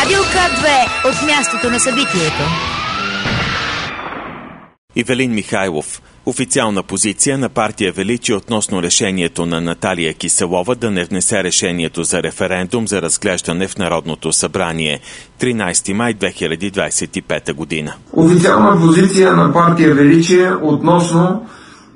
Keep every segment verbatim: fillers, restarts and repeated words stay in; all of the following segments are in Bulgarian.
Радио К две от мястото на събитието. Ивелин Михайлов. Официална позиция на партия Величие относно решението на Наталия Киселова да не внесе решението за референдум за разглеждане в Народното събрание. тринайсети май две хиляди двайсет и пета година. Официална позиция на партия Величие относно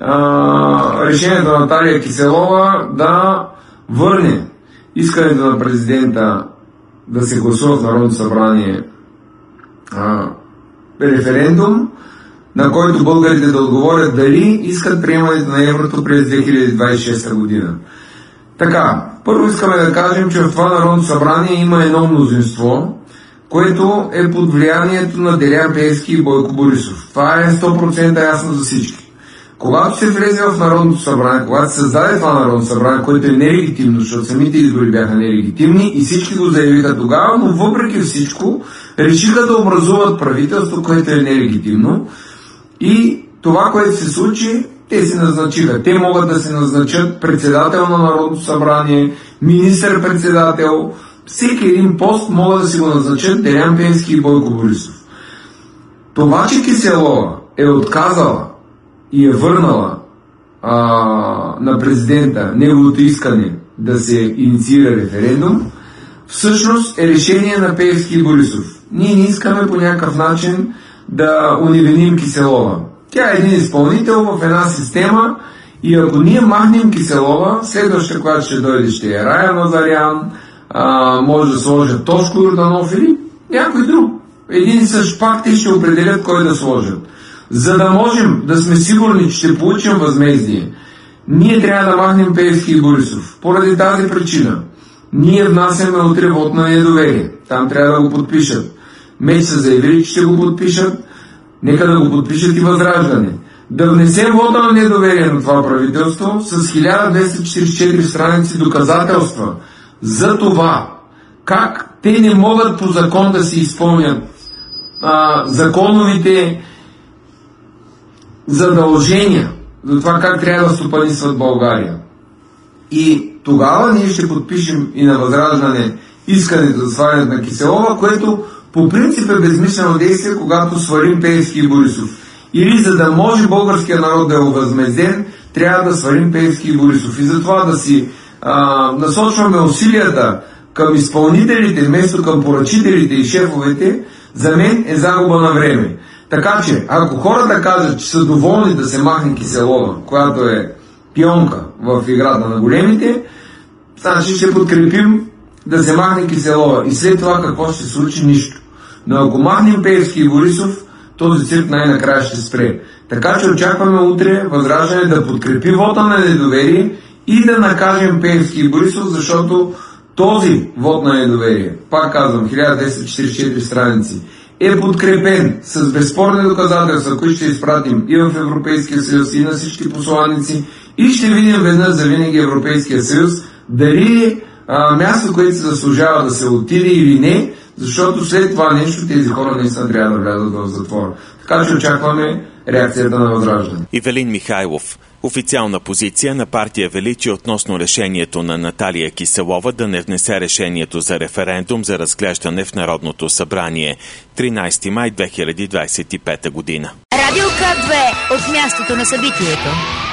а, решението на Наталия Киселова да върне искането на президента да се гласува в Народното събрание а, референдум, на който българите да отговорят дали искат приемането на еврото през две хиляди двайсет и шеста година. Така, първо искаме да кажем, че в това Народно събрание има едно мнозинство, което е под влиянието на Делян Пеевски и Бойко Борисов. Това е сто процента ясно за всички. Когато се влезе в Народното събрание, когато се създаде това Народно събрание, което е нелегитимно, защото самите избори бяха нелегитимни и всички го заявиха тогава, но въпреки всичко решиха да образуват правителство, което е нелегитимно. И това, което се случи, те се назначиха. Те могат да се назначат председател на Народното събрание, министър-председател, всеки един пост могат да си го назначат Делян Пеевски и Бойко Борисов. Това, че Киселова е отказала и е върнала а, на президента неговото искане да се инициира референдум, всъщност е решение на Пеевски и Борисов. Ние не искаме по някакъв начин да унивиним Киселова. Тя е един изпълнител в една система и ако ние махнем Киселова, следващата, която ще дойде, ще е Рая Назарян, а, може да сложат Тошко Йорданов или някой друг. Един и същ пак те ще определят кой да сложат. За да можем да сме сигурни, че ще получим възмездие, ние трябва да махнем Пеевски и Борисов. Поради тази причина ние внасяме утре вот на недоверие. Там трябва да го подпишат. Меч са заявили, че ще го подпишат. Нека да го подпишат и Възраждане. Да внесем вода на недоверие на това правителство с хиляда двеста четирийсет и четири страници доказателства за това как те не могат по закон да си изпълнят а, законовите задължения за това как трябва да стопанисват България. И тогава ние ще подпишем и на Възраждане искането за свалянето на Киселова, което по принцип е безмислено действие, когато свалим Пеевски и Борисов. Или за да може българския народ да е овъзмезден, трябва да свалим Пеевски и Борисов. И затова да си а, насочваме усилията към изпълнителите, вместо към поръчителите и шефовете, за мен е загуба на време. Така че, ако хората кажат, че са доволни да се махне Киселова, която е пионка в играта на големите, значи ще подкрепим да се махне Киселова. И след това какво ще се случи? Нищо. Но ако махнем Пеевски и Борисов, този цирк най-накрая ще спре. Така че очакваме утре Възраждане да подкрепи вота на недоверие и да накажем Пеевски и Борисов, защото този вот на недоверие, пак казвам, хиляда двеста четирийсет и четири страници, е подкрепен с безспорни доказателства, които ще изпратим и в Европейския съюз, и на всички посланици, и ще видим веднъж за винаги Европейския съюз дали е а, място, което се заслужава да се отиде или не, защото след това нещо тези хора наистина трябва да влязат в затвора. Така че очакваме реакцията на Възраждане. Ивелин Михайлов. Официална позиция на партия Величие относно решението на Наталия Киселова да не внесе решението за референдум за разглеждане в Народното събрание. тринайсети май две хиляди двайсет и пета година. Радио К две от мястото на събитието.